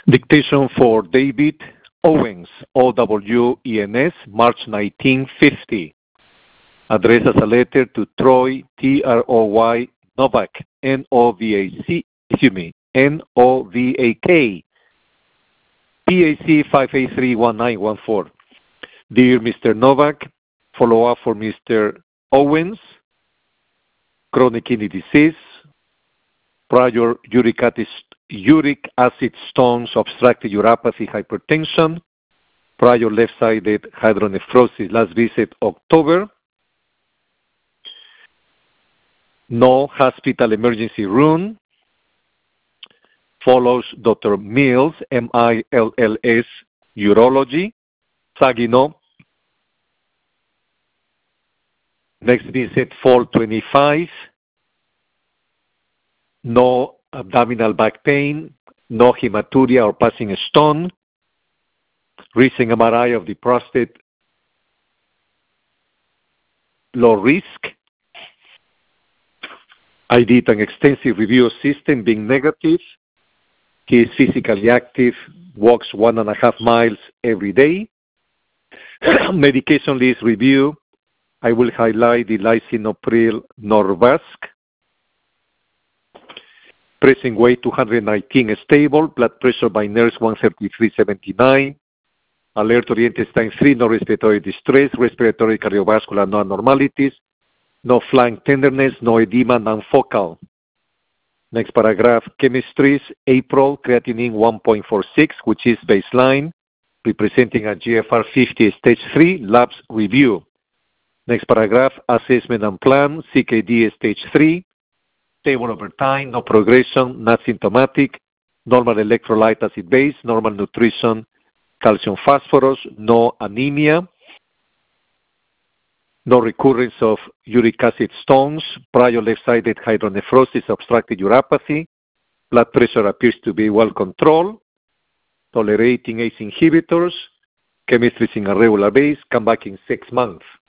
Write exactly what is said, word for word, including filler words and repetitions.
Dictation for David Owens, O W E N S, March nineteen fifty. Addressed as a letter to Troy, T R O Y, Novak, N O V A C, excuse me, N O V A K, P A C five eight three one nine one four. Dear Mister Novak, follow up for Mister Owens, chronic kidney disease, prior uric acid, uric acid stones, obstructive uropathy, hypertension, prior left-sided hydronephrosis, last visit October, no hospital emergency room, follows Doctor Mills, M I L L S, urology, Saginaw, next visit fall twenty-five, no abdominal back pain, no hematuria or passing stone, recent M R I of the prostate, low risk. I did an extensive review of system being negative. He is physically active, walks one and a half miles every day. Medication list review. I will highlight the lisinopril Norvasc. Pressing weight two hundred nineteen stable. Blood pressure by nurse one thirty-three seventy-nine. Alert oriented time three, no respiratory distress. Respiratory cardiovascular, no abnormalities. No flank tenderness, no edema, non-focal. Next paragraph, chemistries, April, creatinine one point four six, which is baseline, representing a G F R fifty stage three, labs review. Next paragraph, assessment and plan, C K D stage three, stable over time, no progression, not symptomatic, normal electrolyte acid base, normal nutrition, calcium phosphorus, no anemia, no recurrence of uric acid stones, prior left-sided hydronephrosis, obstructive uropathy, blood pressure appears to be well controlled, tolerating A C E inhibitors, chemistry is in a regular base, come back in six months.